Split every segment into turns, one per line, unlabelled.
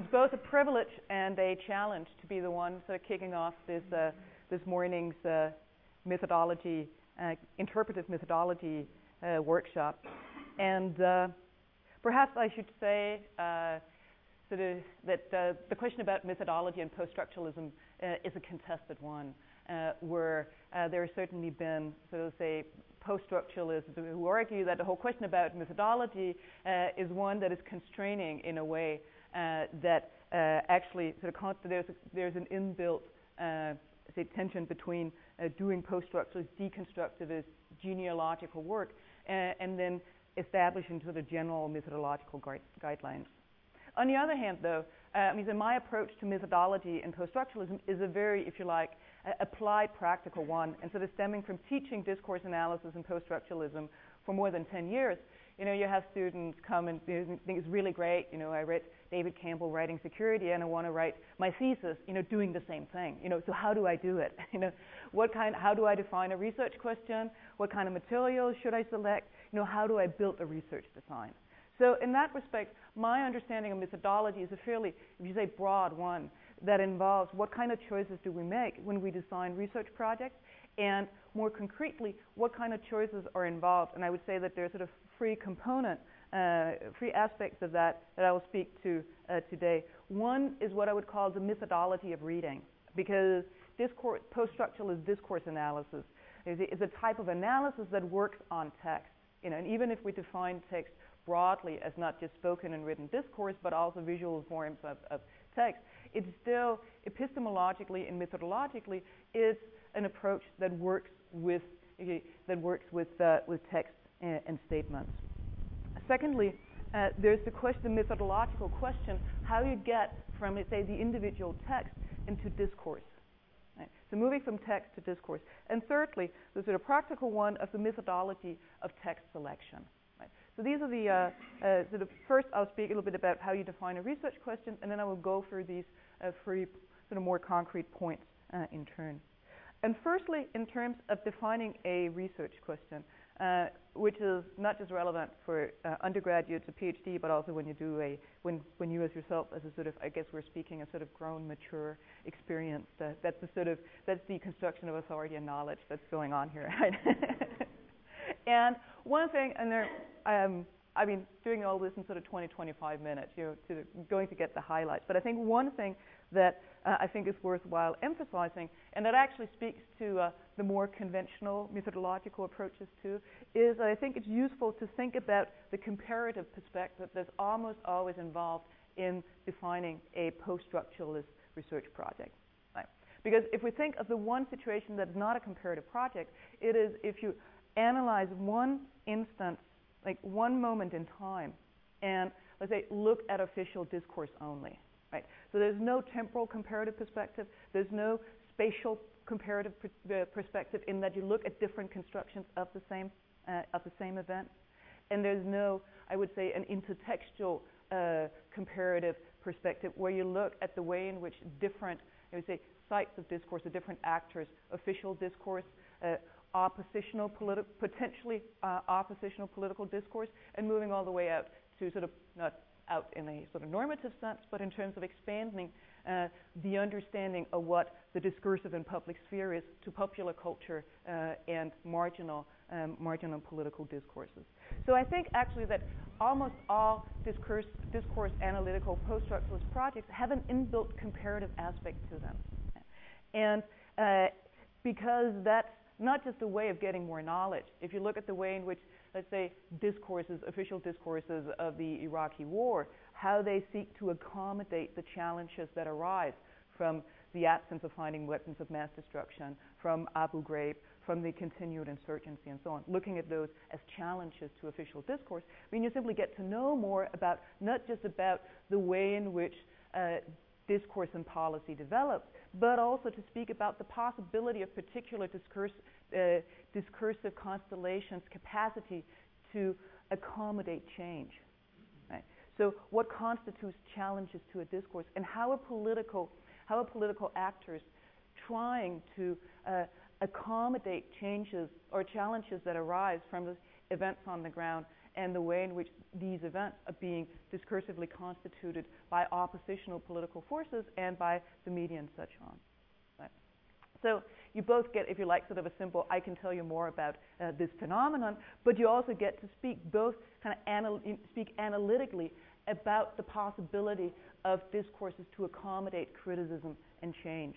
both a privilege and a challenge to be the one sort of kicking off this morning's methodology, interpretive methodology workshop. And perhaps I should say sort of that the question about methodology and post-structuralism is a contested one, where there have certainly been, sort of say, post-structuralists who argue that the whole question about methodology is one that is constraining in a way that actually sort of there's an inbuilt say tension between doing post-structuralist, deconstructivist, genealogical work and then establishing sort of general methodological guidelines. On the other hand, though, I mean, so my approach to methodology and post-structuralism is a very, if you like, applied practical one, and sort of stemming from teaching discourse analysis and post-structuralism for more than 10 years. You know, you have students come and think it's really great. You know, I read David Campbell writing Security, and I want to write my thesis, you know, doing the same thing. You know, so how do I do it? You know, how do I define a research question? What kind of materials should I select? You know, how do I build a research design? So in that respect, my understanding of methodology is a fairly, if you say, broad one that involves what kind of choices do we make when we design research projects, and more concretely, what kind of choices are involved. And I would say that there's sort of three aspects of that I will speak to today. One is what I would call the methodology of reading, because post-structuralist discourse analysis is a type of analysis that works on text. You know, and even if we define text broadly as not just spoken and written discourse, but also visual forms of text, it's still epistemologically and methodologically is an approach that works with text and statements. Secondly, there's the methodological question: how you get from, let's say, the individual text into discourse. Right? So moving from text to discourse. And thirdly, the sort of practical one of the methodology of text selection. So these are the sort of, first I'll speak a little bit about how you define a research question, and then I will go through these three sort of more concrete points in turn. And firstly, in terms of defining a research question, which is not just relevant for undergraduates or PhD, but also when you do when you as yourself as a sort of, I guess we're speaking a sort of grown, mature, experienced, that's the construction of authority and knowledge that's going on here, right? And one thing, and there, I mean, doing all this in sort of 20-25 minutes, you know, going to get the highlights. But I think one thing that I think is worthwhile emphasizing, and that actually speaks to the more conventional methodological approaches too, is I think it's useful to think about the comparative perspective that's almost always involved in defining a post-structuralist research project. Right? Because if we think of the one situation that is not a comparative project, it is if you analyze one instance, like one moment in time, and let's say look at official discourse only, right? So there's no temporal comparative perspective, there's no spatial comparative perspective in that you look at different constructions of the same event, and there's no, I would say, an intertextual comparative perspective where you look at the way in which different, I would say, sites of discourse or different actors, official discourse, potentially oppositional political discourse, and moving all the way out to sort of, not out in a sort of normative sense, but in terms of expanding the understanding of what the discursive and public sphere is to popular culture and marginal political discourses. So I think actually that almost all discourse analytical post-structuralist projects have an inbuilt comparative aspect to them. And because that's not just a way of getting more knowledge. If you look at the way in which, let's say, official discourses of the Iraqi war, how they seek to accommodate the challenges that arise from the absence of finding weapons of mass destruction, from Abu Ghraib, from the continued insurgency and so on, looking at those as challenges to official discourse, I mean, you simply get to know more about, not just about the way in which discourse and policy develops, but also to speak about the possibility of particular discursive constellations' capacity to accommodate change. Right? So what constitutes challenges to a discourse, and how are political actors trying to accommodate changes or challenges that arise from the events on the ground and the way in which these events are being discursively constituted by oppositional political forces and by the media and such on. Right. So you both get, if you like, sort of a simple, I can tell you more about this phenomenon, but you also get to speak both kind of speak analytically about the possibility of discourses to accommodate criticism and change.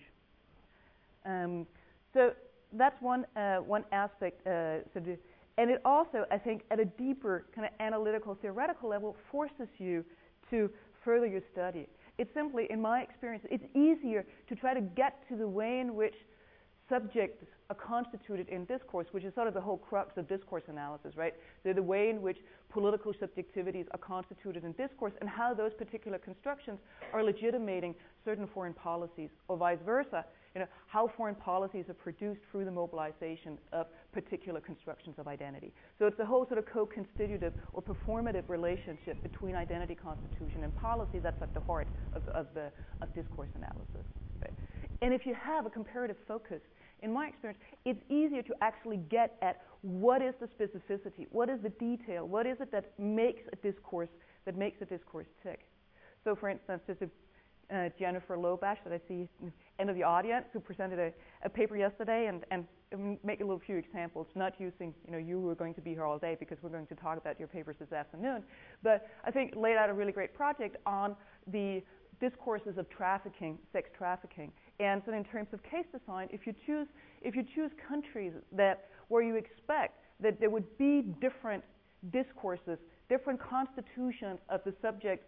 So that's one aspect. And it also, I think, at a deeper kind of analytical, theoretical level, forces you to further your study. It's simply, in my experience, it's easier to try to get to the way in which subjects are constituted in discourse, which is sort of the whole crux of discourse analysis, right? They're the way in which political subjectivities are constituted in discourse and how those particular constructions are legitimating certain foreign policies, or vice versa, how foreign policies are produced through the mobilization of particular constructions of identity. So it's a whole sort of co-constitutive or performative relationship between identity constitution and policy that's at the heart of discourse analysis. Right? And if you have a comparative focus, in my experience, it's easier to actually get at what is the specificity, what is the detail, what is it that makes a discourse tick. So, for instance, just Jennifer Lobash, that I see end of the audience, who presented a paper yesterday, and make a little few examples, not using, you were going to be here all day because we're going to talk about your papers this afternoon, but I think laid out a really great project on the discourses of trafficking, sex trafficking. And so in terms of case design, if you choose countries where you expect that there would be different discourses, different constitutions of the subject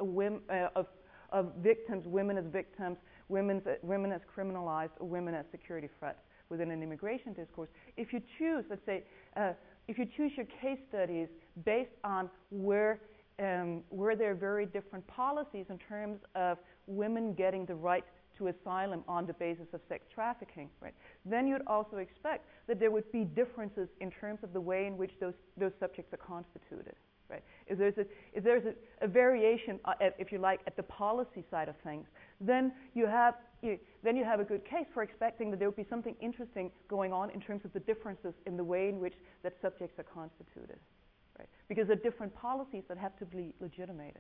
of victims, women as victims, women as criminalized, or women as security threats within an immigration discourse, if you choose, let's say, if you choose your case studies based on where there are very different policies in terms of women getting the right to asylum on the basis of sex trafficking, right? Then you'd also expect that there would be differences in terms of the way in which those subjects are constituted, right? If there's a variation, if you like, at the policy side of things, then you have a good case for expecting that there would be something interesting going on in terms of the differences in the way in which that subjects are constituted, right? Because there are different policies that have to be legitimated.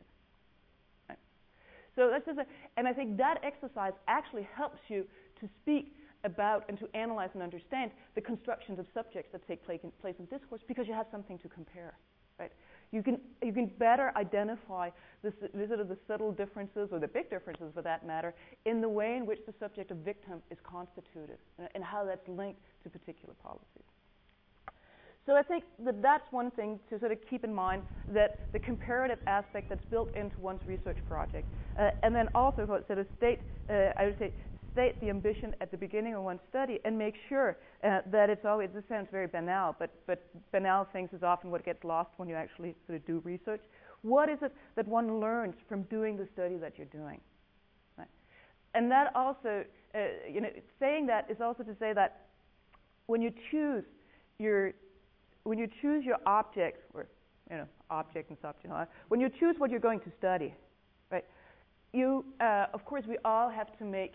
So that's just and I think that exercise actually helps you to speak about and to analyze and understand the constructions of subjects that take place in discourse, because you have something to compare, right? You can better identify the subtle differences, or the big differences for that matter, in the way in which the subject of victim is constituted and how that's linked to particular policies. So I think that that's one thing to sort of keep in mind, that the comparative aspect that's built into one's research project, and then also sort of state the ambition at the beginning of one's study, and make sure that it's always, this sounds very banal, but banal things is often what gets lost when you actually sort of do research. What is it that one learns from doing the study that you're doing? Right? And that also, saying that is also to say that when you choose your object, or object and subject, when you choose what you're going to study, right? Of course, we all have to make.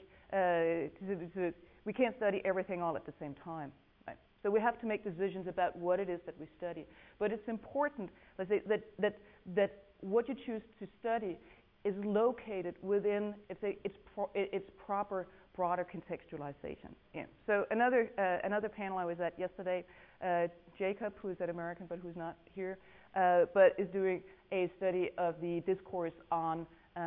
We can't study everything all at the same time, right? So we have to make decisions about what it is that we study. But it's important, let's say, that what you choose to study is located within, its proper, broader contextualization. Yeah. So another panel I was at yesterday, Jacob, who is at American but who's not here, but is doing a study of the discourse on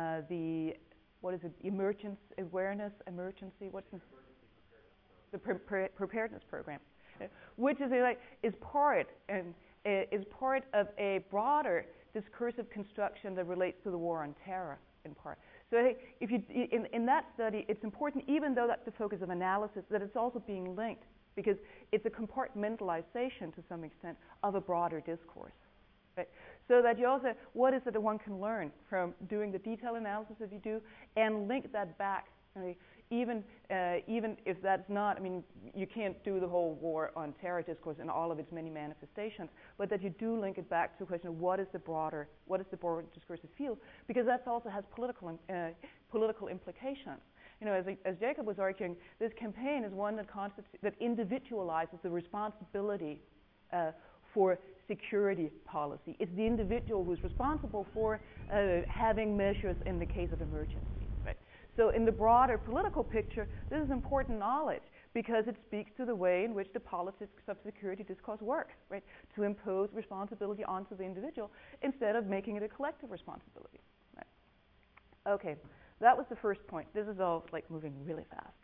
emergency awareness, emergency, the preparedness program, which is part of a broader discursive construction that relates to the war on terror in part. So if you in that study, it's important, even though that's the focus of analysis, that it's also being linked, because it's a compartmentalization to some extent of a broader discourse. Right? So that you also, what is it that one can learn from doing the detailed analysis that you do, and link that back, even if that's not, you can't do the whole war on terror discourse in all of its many manifestations, but that you do link it back to a question of what is the broader discursive field, because that also has political implications. As Jacob was arguing, this campaign is one that individualizes the responsibility for security policy. It's the individual who's responsible for having measures in the case of emergency. Right? So in the broader political picture, this is important knowledge because it speaks to the way in which the politics of security discourse work, right? To impose responsibility onto the individual instead of making it a collective responsibility. Right? Okay, that was the first point. This is all like moving really fast,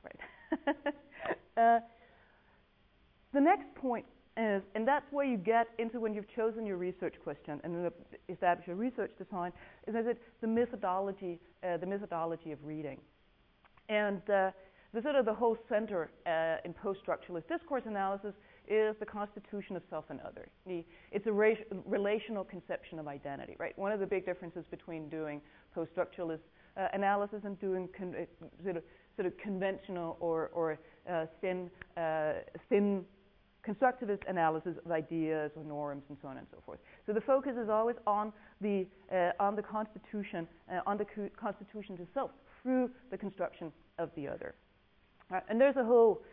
right? The next point is, and that's where you get into when you've chosen your research question and then establish your research design, is that the methodology of reading. And the sort of the whole center in post-structuralist discourse analysis is the constitution of self and other. It's a relational conception of identity, right? One of the big differences between doing post-structuralist analysis and doing sort of conventional or thin constructivist analysis of ideas or norms and so on and so forth. So the focus is always on the constitution, on the constitution to self through the construction of the other. And there's a whole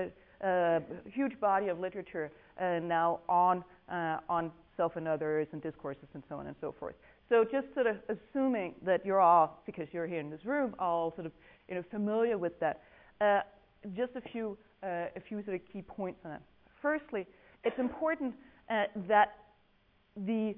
huge body of literature now on self and others and discourses and so on and so forth. So just sort of assuming that you're all, because you're here in this room, all sort of familiar with that. Just a few sort of key points on it. Firstly, it's important that the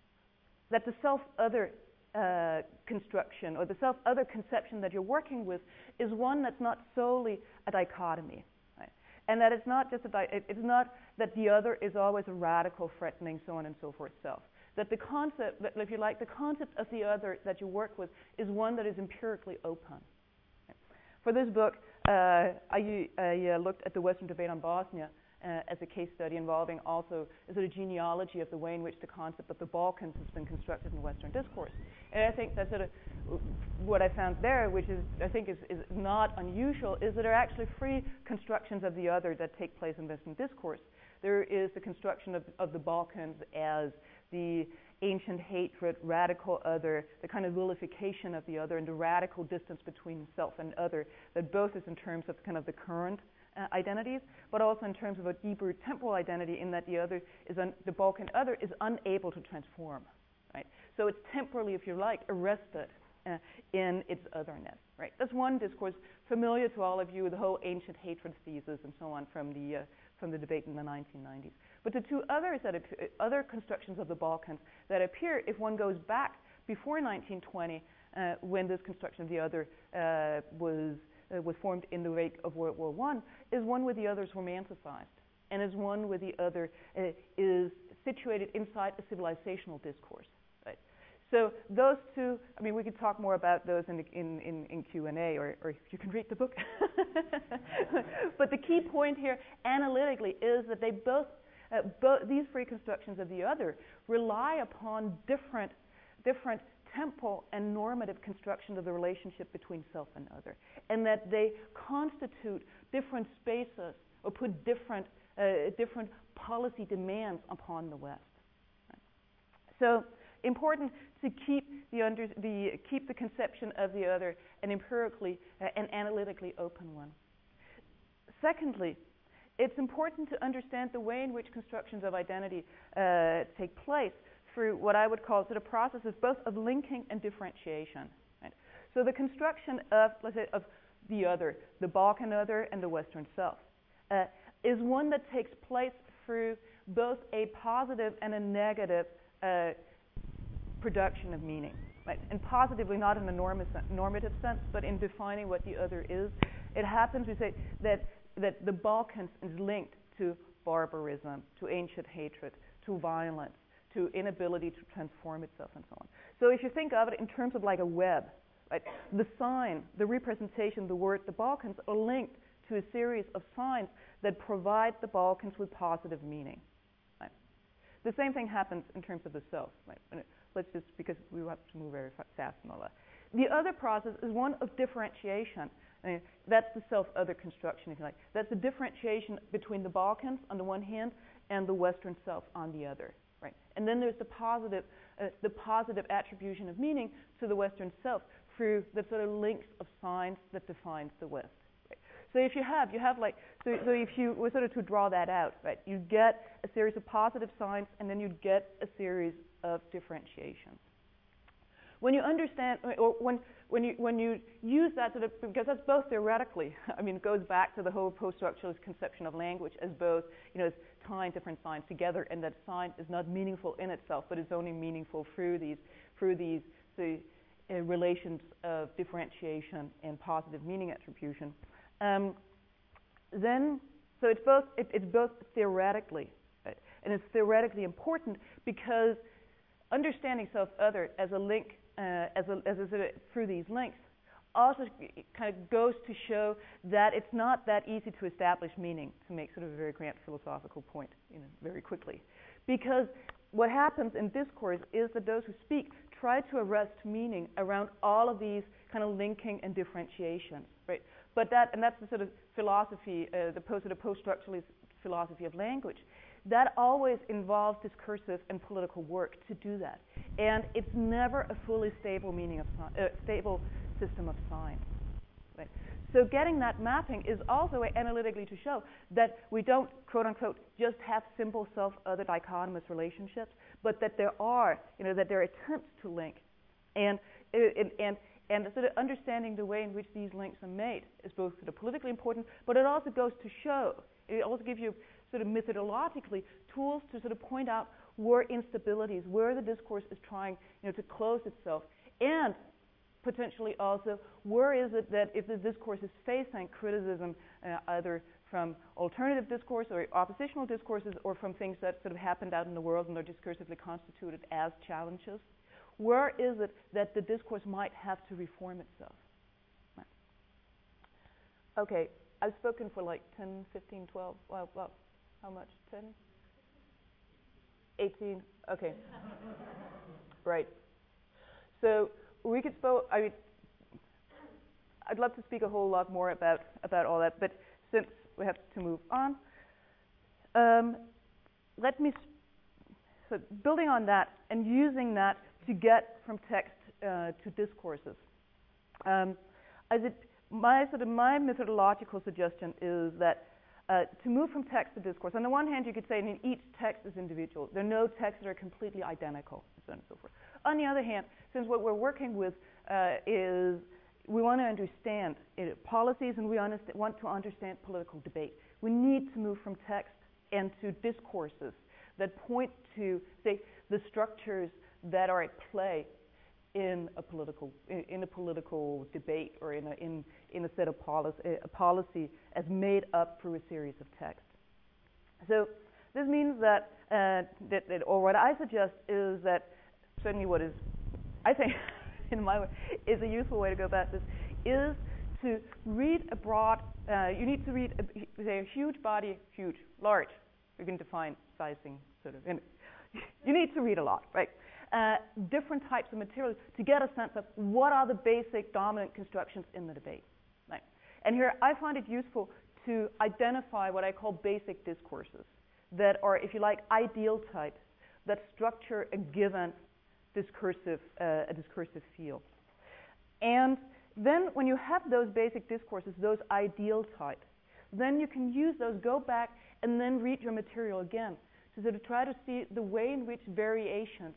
self-other construction or the self-other conception that you're working with is one that's not solely a dichotomy, right? And that it's not just it's not that the other is always a radical, threatening, so on and so forth self. That the concept, that if you like, the concept of the other that you work with is one that is empirically open. Right? For this book, I looked at the Western debate on Bosnia as a case study involving also a sort of genealogy of the way in which the concept of the Balkans has been constructed in Western discourse. And I think that's sort of what I found there, which is I think is not unusual, is that there are actually three constructions of the other that take place in Western discourse. There is the construction of the Balkans as the ancient hatred, radical other, the kind of vilification of the other, and the radical distance between self and other, that both is in terms of kind of the current identities, but also in terms of a deeper temporal identity in that the other is the Balkan other is unable to transform, right? So it's temporally, if you like, arrested in its otherness, right? That's one discourse familiar to all of you, the whole ancient hatred thesis and so on from the debate in the 1990s. But the two others other constructions of the Balkans that appear if one goes back before 1920, when this construction of the other was formed in the wake of World War I, is one where the other is romanticized, and is one where the other is situated inside a civilizational discourse. Right? So those two, I mean, we could talk more about those in Q&A, or you can read the book. But the key point here, analytically, is that they both these three constructions of the other rely upon different temporal and normative construction of the relationship between self and other, and that they constitute different spaces or put different policy demands upon the West. Right? So important to keep the conception of the other an empirically and analytically open one. Secondly, it's important to understand the way in which constructions of identity take place through what I would call sort of processes both of linking and differentiation. Right? So the construction of, let's say, of the other, the Balkan other and the Western self, is one that takes place through both a positive and a negative production of meaning. Right? And positively not in a normative sense, but in defining what the other is. It happens, we say, that the Balkans is linked to barbarism, to ancient hatred, to violence, to inability to transform itself and so on. So if you think of it in terms of like a web, right, the sign, the representation, the word, the Balkans are linked to a series of signs that provide the Balkans with positive meaning. Right? The same thing happens in terms of the self. Right? And let's just, because we have to move very fast and all that. The other process is one of differentiation. I mean, that's the self-other construction, if you like. That's the differentiation between the Balkans on the one hand and the Western self on the other. Right? And then there's the positive attribution of meaning to the Western self through the sort of links of signs that defines the West. Right? So if you have like, so if you were sort of to draw that out, right, you get a series of positive signs, and then you get a series of differentiations. When you understand, or when you use that sort of, because that's both theoretically, I mean, it goes back to the whole post-structuralist conception of language as both, as tying different signs together, and that sign is not meaningful in itself, but it's only meaningful through these relations of differentiation and positive meaning attribution. Then, so it's both theoretically, right? And it's theoretically important because understanding self-other as a link, through these links, also kind of goes to show that it's not that easy to establish meaning, to make sort of a very grand philosophical point, very quickly, because what happens in discourse is that those who speak try to arrest meaning around all of these kind of linking and differentiations, right? But that's the sort of philosophy, the post-structuralist philosophy of language. That always involves discursive and political work to do that, and it's never a fully stable stable system of signs. Right? So getting that mapping is also analytically to show that we don't, quote unquote, just have simple self-other dichotomous relationships, but that there are, that there are attempts to link, and sort of understanding the way in which these links are made is both sort of politically important, but it also goes to show, it also gives you sort of methodologically tools to sort of point out where instabilities, where the discourse is trying, to close itself, and potentially also where is it that if the discourse is facing criticism, either from alternative discourse or oppositional discourses, or from things that sort of happened out in the world and are discursively constituted as challenges, where is it that the discourse might have to reform itself? Right. Okay, I've spoken for like 10, 15, 12, well, how much? 10? 18? Okay. Right. So we could I'd love to speak a whole lot more about all that, but since we have to move on, so building on that and using that to get from text to discourses. My methodological suggestion is that to move from text to discourse, on the one hand, you could say each text is individual. There are no texts that are completely identical, and so on and so forth. On the other hand, since what we're working with is we want to understand policies, and we want to understand political debate, we need to move from text and to discourses that point to, say, the structures that are at play in a political debate, or in a set of policy as made up through a series of texts. So this means that or what I suggest is that certainly what is, I think, in my way, is a useful way to go about this is to read a broad. You need to read a huge body, large. You can define sizing sort of. You need to read a lot, right? Different types of materials to get a sense of what are the basic dominant constructions in the debate. Right? And here I find it useful to identify what I call basic discourses that are, if you like, ideal types that structure a given discursive field. And then when you have those basic discourses, those ideal types, then you can use those, go back, and then read your material again to sort of try to see the way in which variations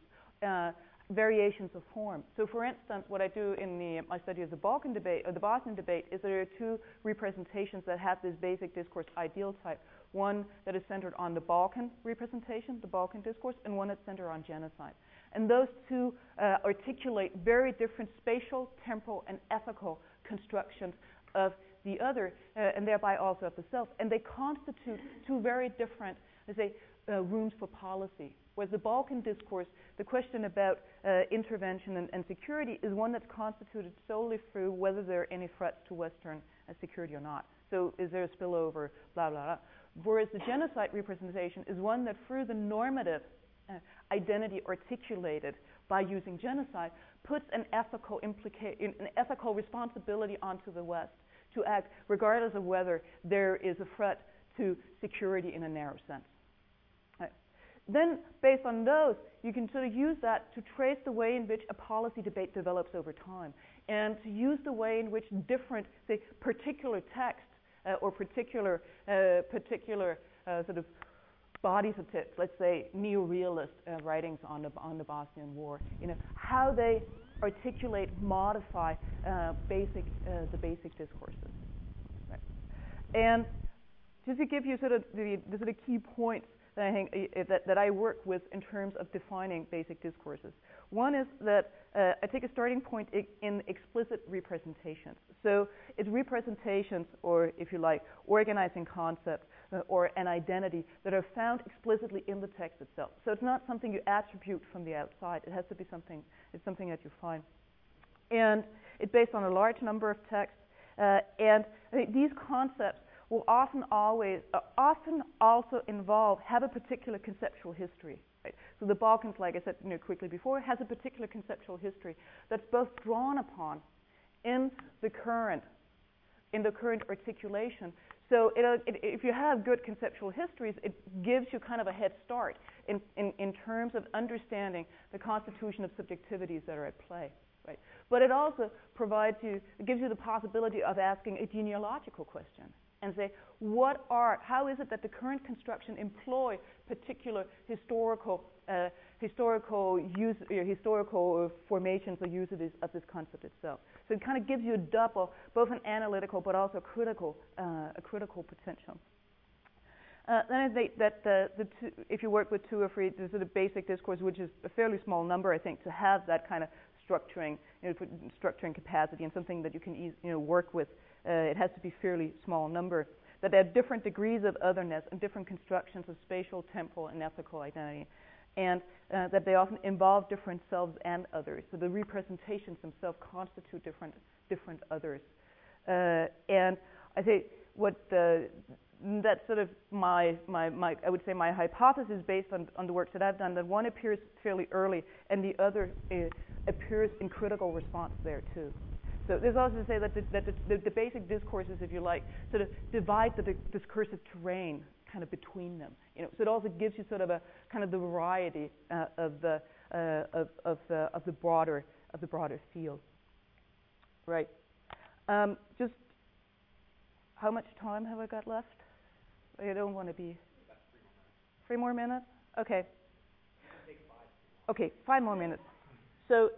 of form. So, for instance, what I do in my study of the Balkan debate, or the Bosnian debate, is there are two representations that have this basic discourse ideal type. One that is centered on the Balkan representation, the Balkan discourse, and one that's centered on genocide. And those two articulate very different spatial, temporal, and ethical constructions of the other, and thereby also of the self. And they constitute two very different, let's say, rooms for policy. Whereas the Balkan discourse, the question about intervention and security is one that's constituted solely through whether there are any threats to Western security or not. So is there a spillover, blah, blah, blah. Whereas the genocide representation is one that through the normative identity articulated by using genocide puts an ethical responsibility onto the West to act regardless of whether there is a threat to security in a narrow sense. Then, based on those, you can sort of use that to trace the way in which a policy debate develops over time, and to use the way in which different, say, particular texts or particular sort of bodies of text, let's say neo-realist writings on the Bosnian War, how they articulate, modify the basic discourses. Right. And just to give you sort of the sort of key points that I think that I work with in terms of defining basic discourses. One is that I take a starting point in explicit representations. So it's representations, or if you like, organizing concepts or an identity that are found explicitly in the text itself. So it's not something you attribute from the outside. It has to be something. It's something that you find, and it's based on a large number of texts. And I think these concepts will often also have a particular conceptual history. Right? So the Balkans, like I said quickly before, has a particular conceptual history that's both drawn upon in the current articulation. So if you have good conceptual histories, it gives you kind of a head start in terms of understanding the constitution of subjectivities that are at play. Right? But it also gives you the possibility of asking a genealogical question and say, how is it that the current construction employ particular historical formations or usages of this concept itself? So it kind of gives you a double, both an analytical but also a critical potential. Then I think that if you work with two or three, the sort of basic discourse, which is a fairly small number, I think, to have that kind of structuring capacity and something that you can work with. It has to be fairly small number. That there are different degrees of otherness and different constructions of spatial, temporal, and ethical identity, and that they often involve different selves and others. So the representations themselves constitute different others. And I think that's sort of my I would say my hypothesis based on the work that I've done, that one appears fairly early and the other appears in critical response there too. So there's also to say that the basic discourses, if you like, sort of divide the discursive terrain kind of between them. So it also gives you sort of a kind of the variety of the broader field. Right. Just how much time have I got left? I don't want to be. 3 more minutes. Okay. Okay, 5 more minutes. So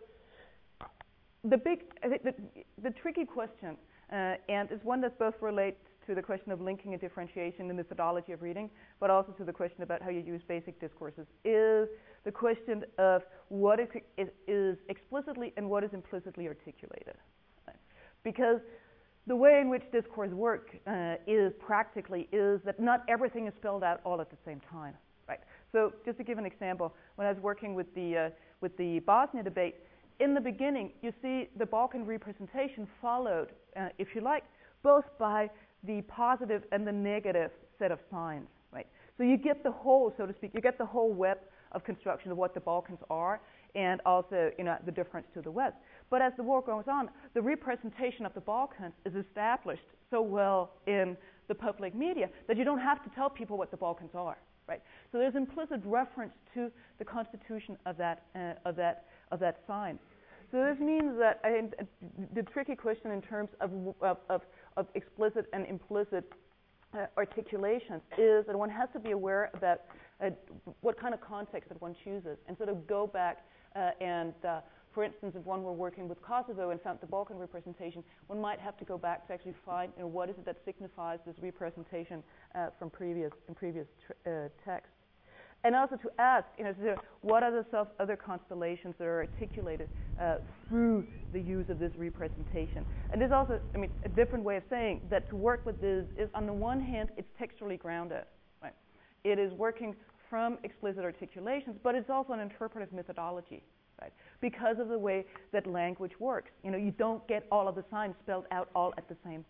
the tricky question, and it's one that both relates to the question of linking and differentiation in the methodology of reading, but also to the question about how you use basic discourses, is the question of what is explicitly and what is implicitly articulated. Right? Because the way in which discourse work is that not everything is spelled out all at the same time. Right? So just to give an example, when I was working with the Bosnia debate, in the beginning, you see the Balkan representation followed, if you like, both by the positive and the negative set of signs, right? So you get the whole, so to speak, you get the whole web of construction of what the Balkans are, and also, the difference to the West. But as the war goes on, the representation of the Balkans is established so well in the public media that you don't have to tell people what the Balkans are, right? So there's implicit reference to the constitution of that sign. So this means that I think the tricky question in terms of explicit and implicit articulations is that one has to be aware about what kind of context that one chooses, and sort of go back for instance, if one were working with Kosovo and found the Balkan representation, one might have to go back to actually find what is it that signifies this representation from previous texts. And also to ask, what are the other constellations that are articulated through the use of this representation? And there's also, a different way of saying that to work with this is, on the one hand, it's textually grounded. Right? It is working from explicit articulations, but it's also an interpretive methodology, right? Because of the way that language works. You don't get all of the signs spelled out all at the same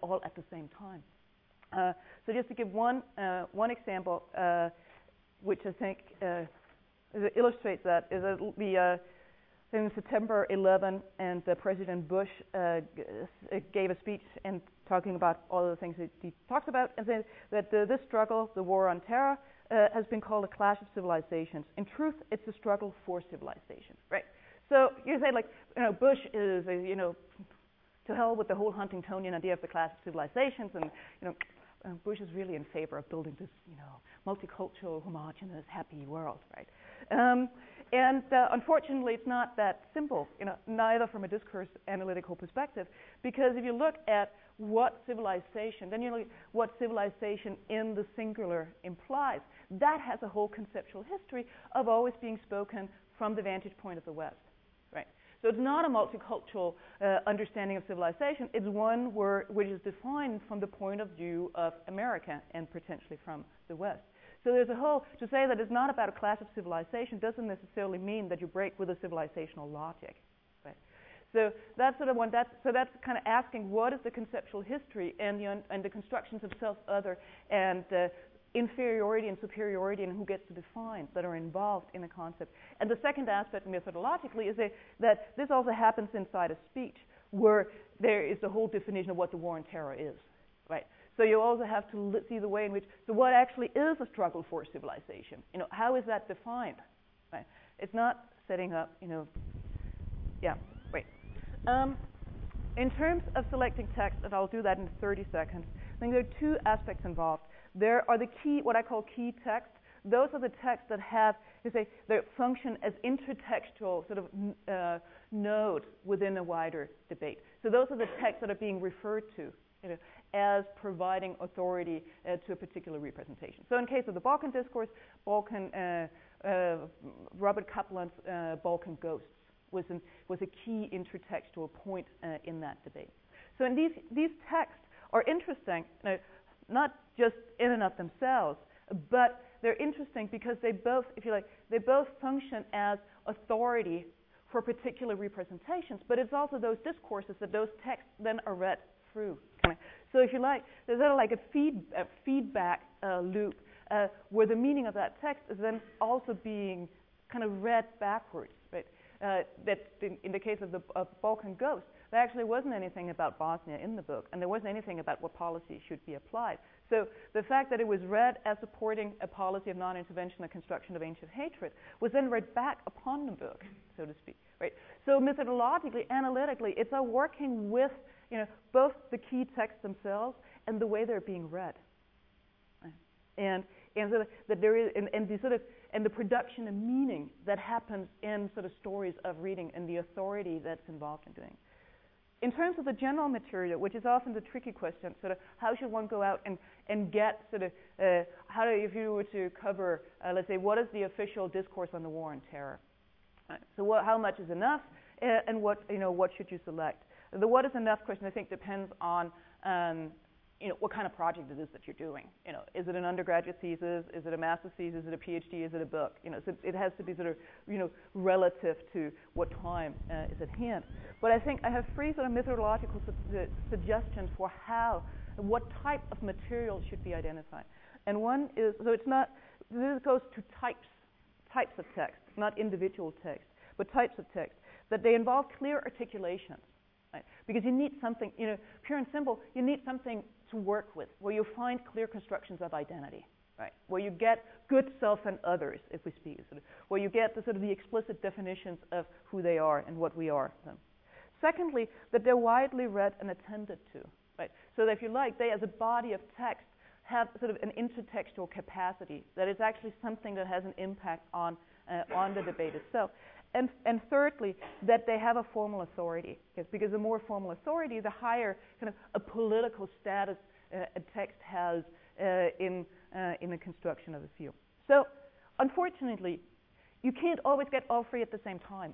time. So just to give one example. Which I think illustrates that, is in September 11, and President Bush gave a speech and talking about all of the things that he talks about, and saying that this struggle, the war on terror, has been called a clash of civilizations. In truth, it's a struggle for civilization, right? So you say, Bush is to hell with the whole Huntingtonian idea of the clash of civilizations, and Bush is really in favor of building this, multicultural, homogenous, happy world, right? Unfortunately, it's not that simple, neither from a discourse analytical perspective, because if you look at what civilization, then you look at what civilization in the singular implies. That has a whole conceptual history of always being spoken from the vantage point of the West, right? So it's not a multicultural understanding of civilization. It's one which is defined from the point of view of America and potentially from the West. So there's a whole, to say that it's not about a clash of civilization doesn't necessarily mean that you break with a civilizational logic, right? So that's sort of one. That's kind of asking what is the conceptual history and the constructions of self-other and inferiority and superiority and who gets to define that are involved in a concept. And the second aspect methodologically is that this also happens inside of speech, where there is the whole definition of what the war on terror is, right? So you also have to see the way in which, so what actually is a struggle for civilization? How is that defined? Right? It's not setting up, in terms of selecting text, and I'll do that in 30 seconds, I think there are two aspects involved. There are the key, what I call key texts. Those are the texts that have, they function as intertextual sort of nodes within a wider debate. So those are the texts that are being referred to, as providing authority to a particular representation. So in case of the Balkan discourse, Robert Kaplan's Balkan Ghosts was a key intertextual point in that debate. So in these texts are interesting, not just in and of themselves, but they're interesting because they both, if you like, they both function as authority for particular representations, but it's also those discourses that those texts then are read through. So if you like, there's sort of like a feedback loop where the meaning of that text is then also being kind of read backwards, right? That in the case of the Balkan Ghost, there actually wasn't anything about Bosnia in the book, and there wasn't anything about what policy should be applied. So the fact that it was read as supporting a policy of non-intervention, a construction of ancient hatred, was then read back upon the book, so to speak, right? So methodologically, analytically, it's a working with both the key texts themselves and the way they're being read, right? And so that there is and the production of meaning that happens in sort of stories of reading and the authority that's involved in doing. In terms of the general material, which is often the tricky question, sort of how should one go out and get sort of if you were to cover, let's say, what is the official discourse on the war on terror? So how much is enough, and what should you select? The what is enough question, I think, depends on what kind of project it is that you're doing. Is it an undergraduate thesis? Is it a master's thesis? Is it a PhD? Is it a book? So it has to be sort of relative to what time is at hand. But I think I have three sort of methodological suggestions for what type of material should be identified. And one is, so it's not, this goes to types of text, not individual text, but types of text, that they involve clear articulations. Right? Because you need something, pure and simple, you need something to work with, where you find clear constructions of identity, right? Where you get good self and others, if we speak, where you get the explicit definitions of who they are and what we are them. Secondly, that they're widely read and attended to, right? So that if you like, they as a body of text have sort of an intertextual capacity, that is actually something that has an impact on the debate itself. And thirdly, that they have a formal authority, because the more formal authority, the higher kind of a political status a text has in the construction of the field. So, unfortunately, you can't always get all three at the same time,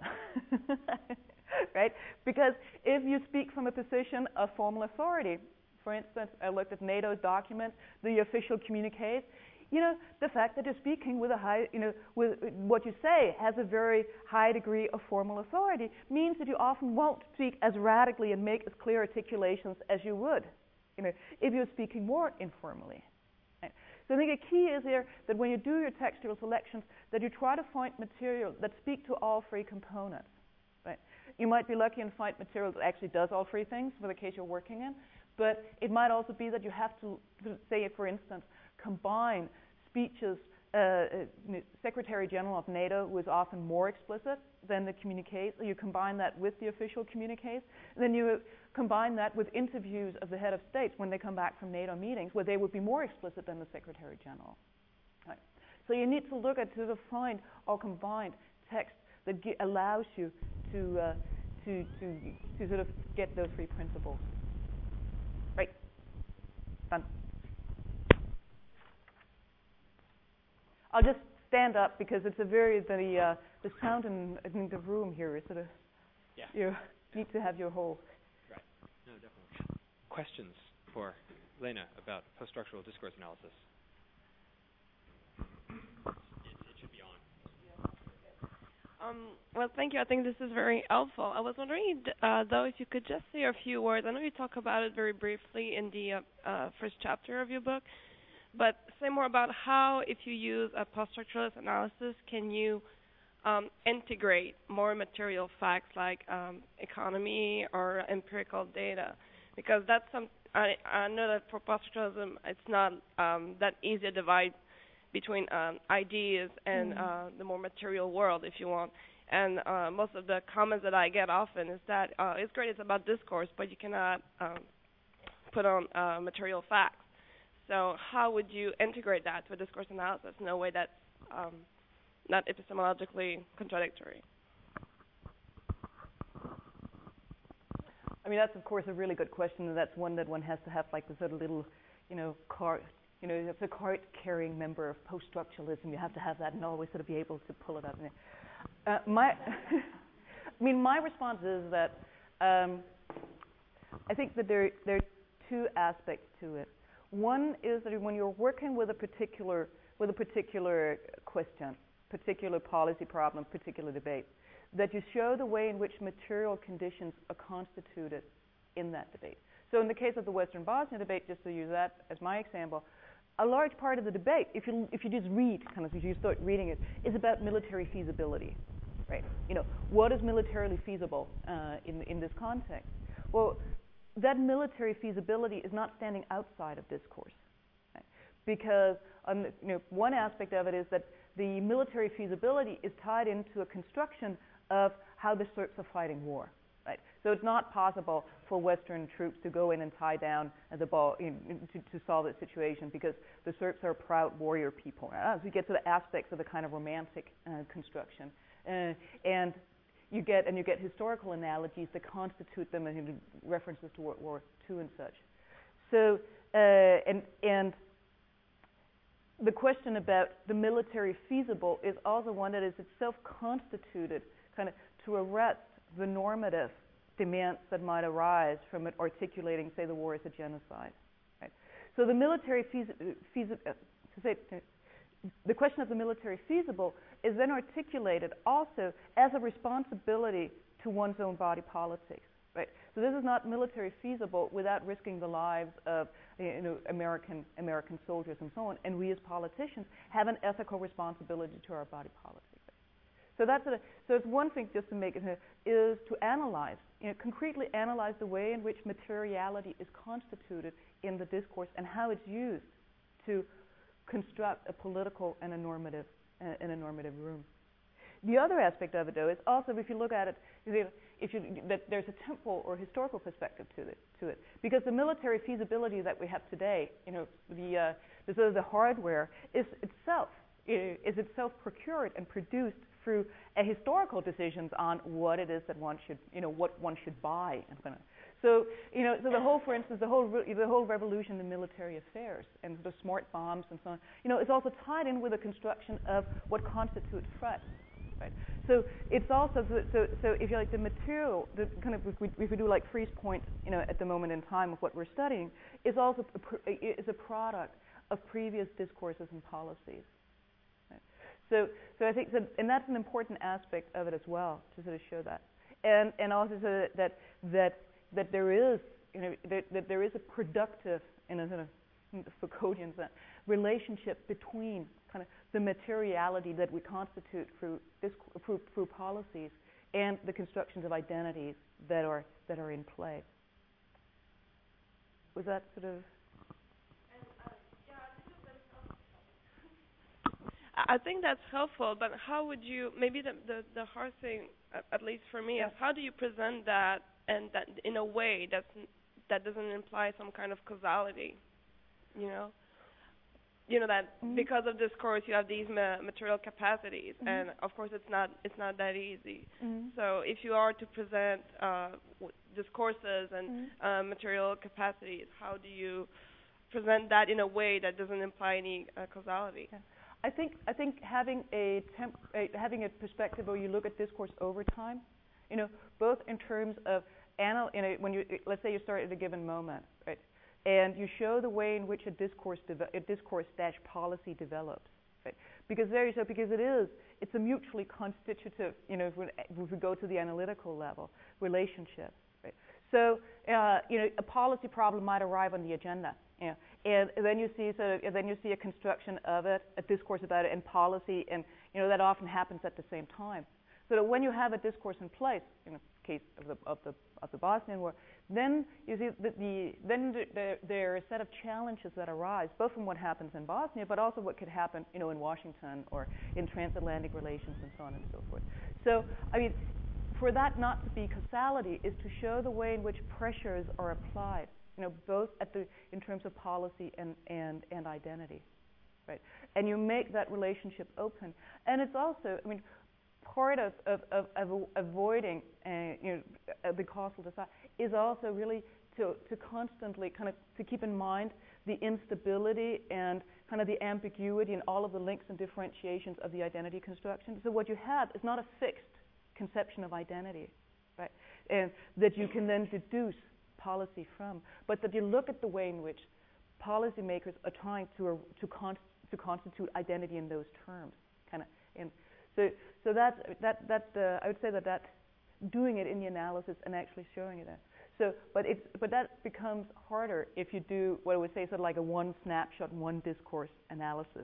right? Because if you speak from a position of formal authority, for instance, I looked at NATO's document, the official communiques. The fact that you're speaking with a high, with what you say has a very high degree of formal authority means that you often won't speak as radically and make as clear articulations as you would, if you're speaking more informally. Right? So I think a key is here that when you do your textual selections, that you try to find material that speak to all three components. Right? You might be lucky and find material that actually does all three things for the case you're working in, but it might also be that you have to, say, for instance, combine speeches Secretary General of NATO was often more explicit than the communiques. You combine that with the official communiques, and then you combine that with interviews of the head of states when they come back from NATO meetings, where they would be more explicit than the Secretary General. Right. So you need to look at to find or combine text that allows you to sort of get those three principles. Right. Done. I'll just stand up because it's the sound in the room here is sort of, you need to have your whole.
Right. No, definitely. Questions for Lena about post-structural discourse analysis? It should be on.
Well, thank you. I think this is very helpful. I was wondering, though, if you could just say a few words. I know you talk about it very briefly in the first chapter of your book, but say more about how, if you use a post-structuralist analysis, can you integrate more material facts like economy or empirical data? Because that's I know that for post-structuralism, it's not that easy to divide between ideas and the more material world, if you want. And most of the comments that I get often is that it's great, it's about discourse, but you cannot put on material facts. So how would you integrate that to a discourse analysis in a way that's not epistemologically contradictory?
I mean, that's of course a really good question, and that's one that one has to have like this sort of little, cart. It's a cart-carrying member of post-structuralism. You have to have that and always sort of be able to pull it up. My response is that I think that there are two aspects to it. One is that when you're working with a particular question, particular policy problem, particular debate, that you show the way in which material conditions are constituted in that debate. So in the case of the Western Bosnia debate, just to use that as my example, a large part of the debate, if you just read, if you start reading it, is about military feasibility, right? What is militarily feasible in this context? Well, that military feasibility is not standing outside of discourse, right? Because one aspect of it is that the military feasibility is tied into a construction of how the Serbs are fighting war, right? So it's not possible for Western troops to go in and tie down the ball to solve the situation because the Serbs are proud warrior people. So you get to the aspects of the kind of romantic construction, and you get historical analogies that constitute them and references to World War II and such. So and the question about the military feasible is also one that is itself constituted kind of to arrest the normative demands that might arise from it articulating, say, the war as a genocide. Right? So the military the question of the military feasible is then articulated also as a responsibility to one's own body politics. Right? So this is not military feasible without risking the lives of American soldiers and so on. And we as politicians have an ethical responsibility to our body politics. So so it's one thing just to make it is to analyze, concretely analyze the way in which materiality is constituted in the discourse and how it's used to construct a political and a normative room. The other aspect of it, though, is also if you look at it, that there's a temporal or historical perspective to it, because the military feasibility that we have today, the hardware is itself procured and produced through a historical decisions on what it is that one should, what one should buy. So the whole, for instance, the whole revolution in military affairs and the smart bombs and so on, is also tied in with a construction of what constitutes threats. Right. So it's also so if you like the material, the kind of if we do like Freeze Point, at the moment in time of what we're studying, is also is a product of previous discourses and policies. Right. So I think and that's an important aspect of it as well to sort of show that, and also so that there is that there is a productive in a sort of Foucauldian sense relationship between kind of the materiality that we constitute through policies and the constructions of identities that are in play. Was that sort of?
I think that's helpful, but how would you, maybe the hard thing, at least for me, is how do you present that, and that in a way that doesn't imply some kind of causality, you know? You know that because of discourse you have these material capacities, and of course it's not that easy. So if you are to present discourses and material capacities, how do you present that in a way that doesn't imply any causality?
Yeah. I think having having a perspective where you look at discourse over time, you know, both in terms of when you, let's say you start at a given moment, right? And you show the way in which a discourse-policy develops, right? Because it's a mutually constitutive, you know, if we go to the analytical level, relationship, right? So, you know, a policy problem might arrive on the agenda, you know, and then you see a construction of it, a discourse about it, and policy, and you know that often happens at the same time. So that when you have a discourse in place, in the case of the Bosnian War, then you see that there are a set of challenges that arise, both from what happens in Bosnia, but also what could happen, you know, in Washington or in transatlantic relations and so on and so forth. So, I mean, for that not to be causality is to show the way in which pressures are applied, you know, both in terms of policy and identity, right? And you make that relationship open, and it's also, I mean, part of avoiding you know, the causal decide is also really to constantly kind of to keep in mind the instability and kind of the ambiguity and all of the links and differentiations of the identity construction. So what you have is not a fixed conception of identity, right? And that you can then deduce policy from, but that you look at the way in which policymakers are trying to constitute identity in those terms, kind of. And so that I would say that doing it in the analysis and actually showing it. So, but that becomes harder if you do what I would say sort of like a one snapshot, one discourse analysis.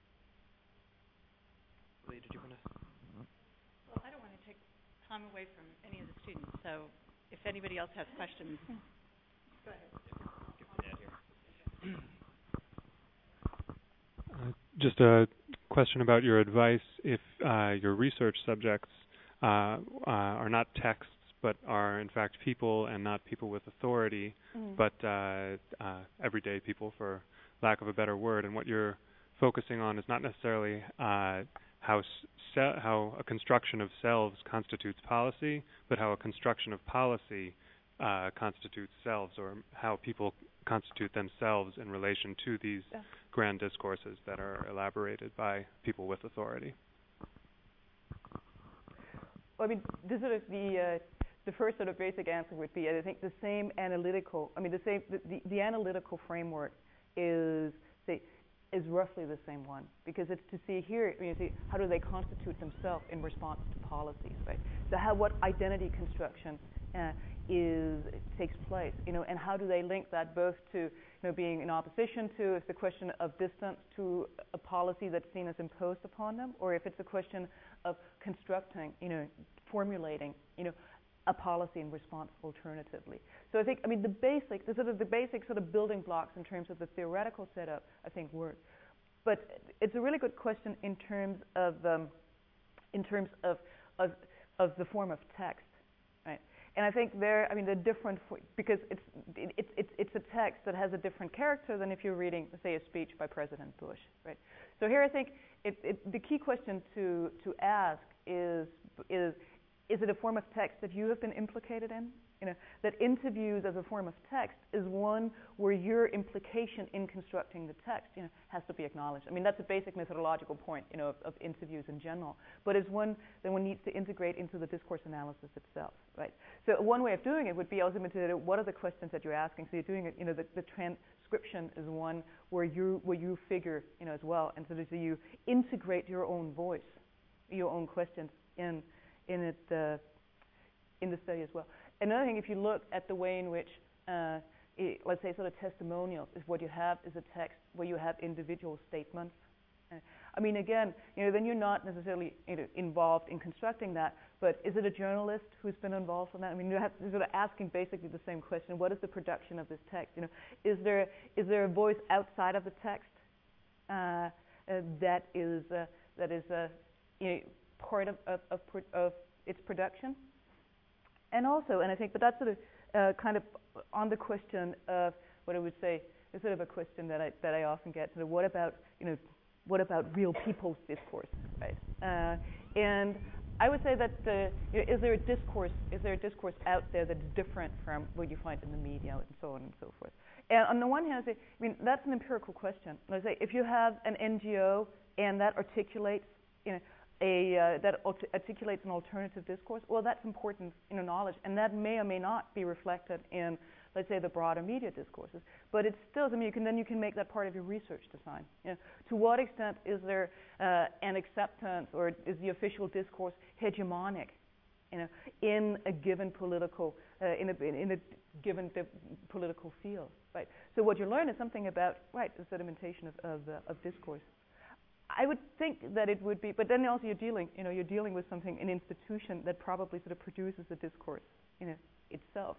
Lee, did you want to?
Well, I don't want to take time away from any of the students. So, if anybody else has questions, go ahead.
Give it here.
Just a question about your advice if your research subjects are not texts but are in fact people and not people with authority, but everyday people, for lack of a better word, and what you're focusing on is not necessarily how a construction of selves constitutes policy, but how a construction of policy constitutes selves, or how people constitute themselves in relation to these grand discourses that are elaborated by people with authority.
Well, I mean, this sort of the first sort of basic answer would be, I think, the same analytical. I mean, the analytical framework is roughly the same one, because it's to see here. I mean, you see how do they constitute themselves in response to policies, right? So what identity construction takes place, you know, and how do they link that both to, you know, being in opposition to, if the question of distance to a policy that's seen as imposed upon them, or if it's a question of constructing, you know, formulating, you know, a policy in response alternatively. So I think, I mean, the basic sort of building blocks in terms of the theoretical setup, I think, work. But it's a really good question in terms of the form of text. And I think they're different because it's a text that has a different character than if you're reading, say, a speech by President Bush, right? So here I think the key question to ask is it a form of text that you have been implicated in? You know, that interviews as a form of text is one where your implication in constructing the text, you know, has to be acknowledged. I mean, that's a basic methodological point, you know, of interviews in general. But it's one that one needs to integrate into the discourse analysis itself, right? So one way of doing it would be also to what are the questions that you're asking. So you're doing it, you know, the transcription is one where you figure, you know, as well, and so you integrate your own voice, your own questions in the study as well. Another thing, if you look at the way in which, let's say, sort of testimonials, is what you have is a text where you have individual statements. I mean, again, you know, then you're not necessarily, you know, involved in constructing that, but is it a journalist who's been involved in that? I mean, you're sort of asking basically the same question: what is the production of this text? You know, is there a voice outside of the text that is that is part of its production. And also, and I think, but that's sort of kind of on the question of what I would say is sort of a question that I often get. Sort of what about real people's discourse, right? And I would say that is there a discourse out there that is different from what you find in the media and so on and so forth? And on the one hand, I mean that's an empirical question. I say if you have an NGO and that articulates, articulates an alternative discourse, well, that's important knowledge, and that may or may not be reflected in, let's say, the broader media discourses. But it's still, I mean, you can make that part of your research design. To what extent is there an acceptance, or is the official discourse hegemonic, in a given political political field, right? So what you learn is something about the sedimentation of discourse. I would think that it would be, but then also you're dealing with something, an institution that probably sort of produces a discourse, itself.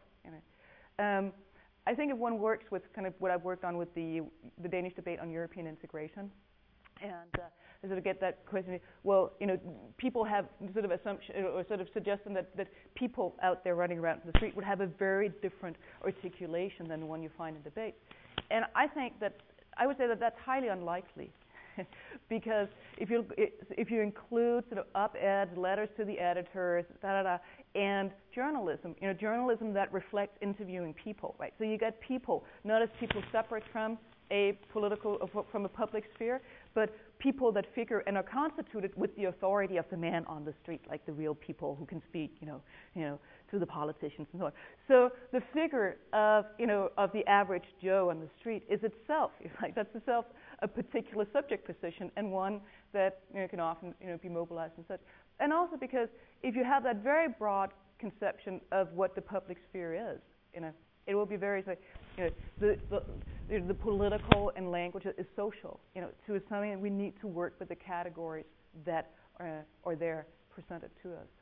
I think if one works with kind of what I've worked on with the Danish debate on European integration, and sort of get that question, well, people have sort of assumption or sort of suggestion that people out there running around in the street would have a very different articulation than the one you find in debate. And I think that I would say that that's highly unlikely. Because if you include sort of op-eds, letters to the editors, and journalism, journalism that reflects interviewing people, right? So you get people, not as people separate from a public sphere, but people that figure and are constituted with the authority of the man on the street, like the real people who can speak, to the politicians and so on. So the figure of the average Joe on the street is itself, that's itself a particular subject position, and one that can often be mobilized and such. And also because if you have that very broad conception of what the public sphere is, it will be very the political and language is social. To something we need to work with the categories that are there presented to us.